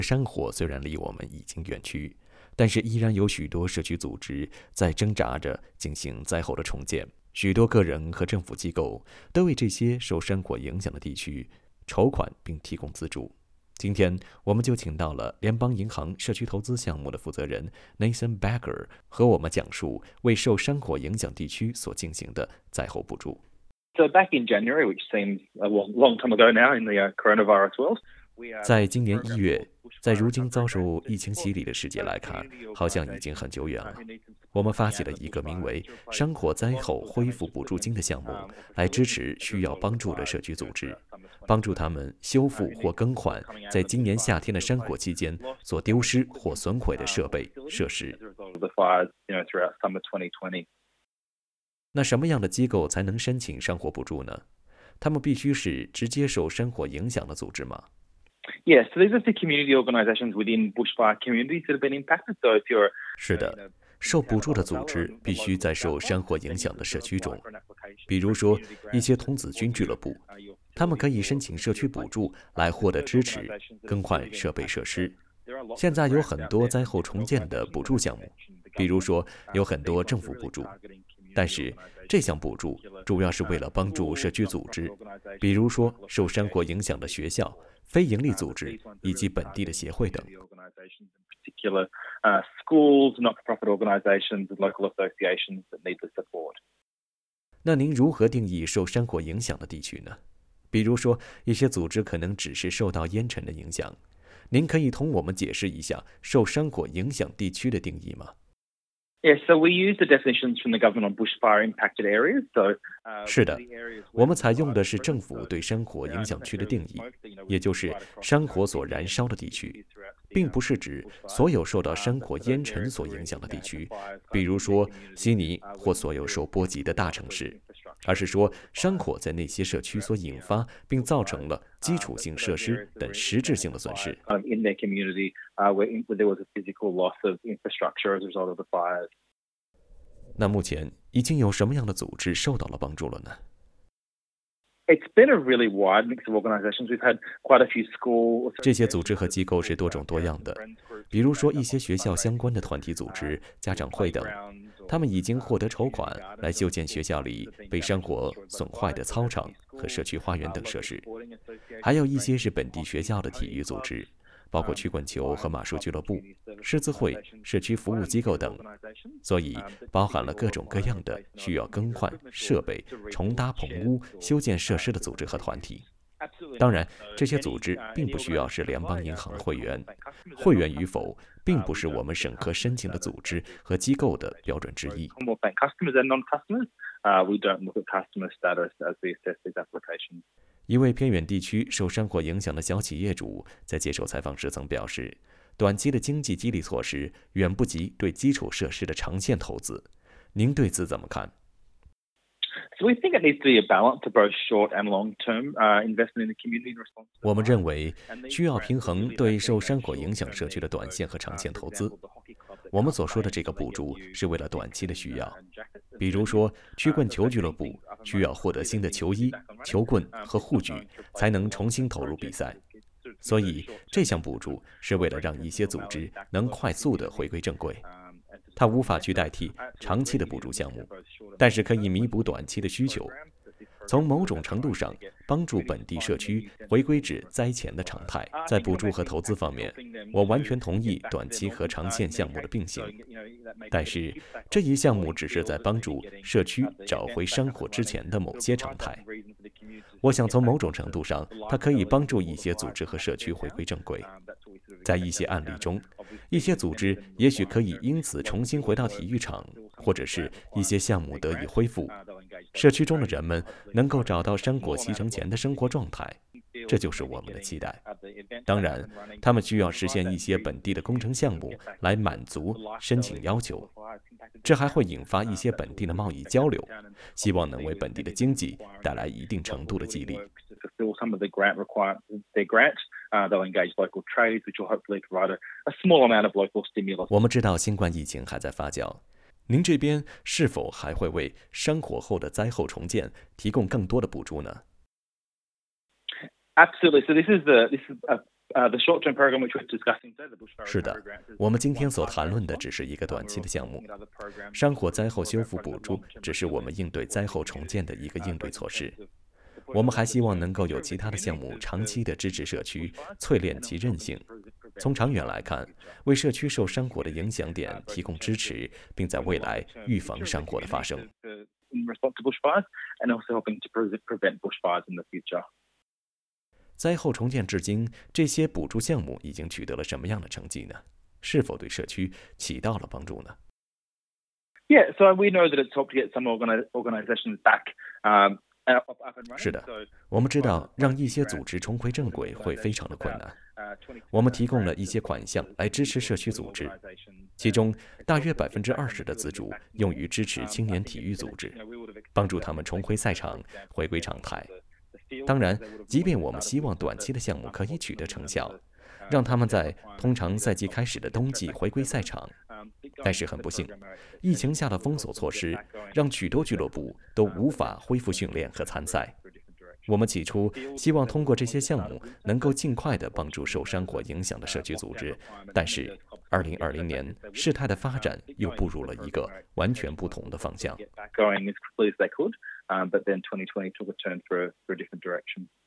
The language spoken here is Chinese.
山火虽然离我们已经远去，但是依然有许多社区组织在挣扎着进行灾后的重建。许多个人和政府机构都为这些受山火影响的地区筹款并提供资助。今天，我们就请到了联邦银行社区投资项目的负责人 Nathan Becker 和我们讲述为受山火影响地区所进行的灾后补助。 So back in January, which seems a long time ago now in the coronavirus world, 在今年1月，在如今遭受疫情洗礼的世界来看，好像已经很久远了。我们发起了一个名为“山火灾后恢复补助金”的项目，来支持需要帮助的社区组织，帮助他们修复或更换在今年夏天的山火期间所丢失或损毁的设备设施。那什么样的机构才能申请山火补助呢？他们必须是直接受山火影响的组织吗 ？Yes, so these are the community organizations within bushfire communities that have been impacted. So if you're 是的，受补助的组织必须在受山火影响的社区中，比如说一些童子军俱乐部，他们可以申请社区补助来获得支持，更换设备设施。现在有很多灾后重建的补助项目，比如说有很多政府补助，但是这项补助主要是为了帮助社区组织，比如说受山火影响的学校、非营利组织以及本地的协会等。那您如何定义受山火影响的地区呢？比如说，一些组织可能只是受到烟尘的影响。您可以同我们解释一下受山火影响地区的定义吗 ？Yes, so we use the definitions from the government on bushfire impacted areas. So, 是的，我们采用的是政府对山火影响区的定义，也就是山火所燃烧的地区，并不是指所有受到山火烟尘所影响的地区，比如说悉尼或所有受波及的大城市，而是说山火在那些社区所引发并造成了基础性设施等实质性的损失。 In their community, where there was a physical loss of infrastructure as a result of the fires. 那目前已经有什么样的组织受到了帮助了呢？ It's been a really wide mix of organizations. We've had quite a few schools. 这些组织和机构是多种多样的，比如说一些学校相关的团体组织、家长会等，他们已经获得筹款来修建学校里被山火损坏的操场和社区花园等设施。还有一些是本地学校的体育组织，包括曲棍球和马术俱乐部、狮子会、社区服务机构等，所以包含了各种各样的需要更换设备、重搭棚屋、修建设施的组织和团体。当然，这些组织并不需要是联邦银行的会员，会员与否并不是我们审核申请的组织和机构的标准之一。一位偏远地区受山火影响的小企业主在接受采访时曾表示，短期的经济激励措施远不及对基础设施的长线投资。您对此怎么看 ？So we think it needs to be a balance of both short and long-term investment in the community response. 我们认为需要平衡对受山火影响社区的短线和长线投资。我们所说的这个补助是为了短期的需要，比如说曲棍球俱乐部需要获得新的球衣、球棍和护具，才能重新投入比赛。所以这项补助是为了让一些组织能快速地回归正轨。它无法去代替长期的补助项目，但是可以弥补短期的需求。从某种程度上帮助本地社区回归至灾前的常态。在补助和投资方面，我完全同意短期和长线项目的并行，但是这一项目只是在帮助社区找回山火之前的某些常态。我想从某种程度上，它可以帮助一些组织和社区回归正轨。在一些案例中，一些组织也许可以因此重新回到体育场，或者是一些项目得以恢复。社区中的人们能够找到山火熄成前的生活状态，这就是我们的期待。当然，他们需要实现一些本地的工程项目来满足申请要求，这还会引发一些本地的贸易交流，希望能为本地的经济带来一定程度的激励。我们知道新冠疫情还在发酵，您这边是否还会为山火后的灾后重建提供更多的补助呢？ Absolutely. So this is a 是的，我们今天所谈论的只是一个短期的项目，山火灾后修复补助只是我们应对灾后重建的一个应对措施。我们还希望能够有其他的项目长期的支持社区，淬炼其韧性。从长远来看，为社区受山火的影响点提供支持，并在未来预防山火的发生。灾后重建至今，这些补助项目已经取得了什么样的成绩呢？是否对社区起到了帮助呢？ Yeah, so we know that it's helped to get some organizations back. 是的，我们知道让一些组织重回正轨会非常的困难。我们提供了一些款项来支持社区组织，其中大约20%的资助用于支持青年体育组织，帮助他们重回赛场，回归常态。当然，即便我们希望短期的项目可以取得成效，让他们在通常赛季开始的冬季回归赛场，但是很不幸，疫情下的封锁措施让许多俱乐部都无法恢复训练和参赛。我们起初希望通过这些项目能够尽快地帮助受山火影响的社区组织，但是2020年事态的发展又步入了一个完全不同的方向。 But then 2020 took a turn for a different direction.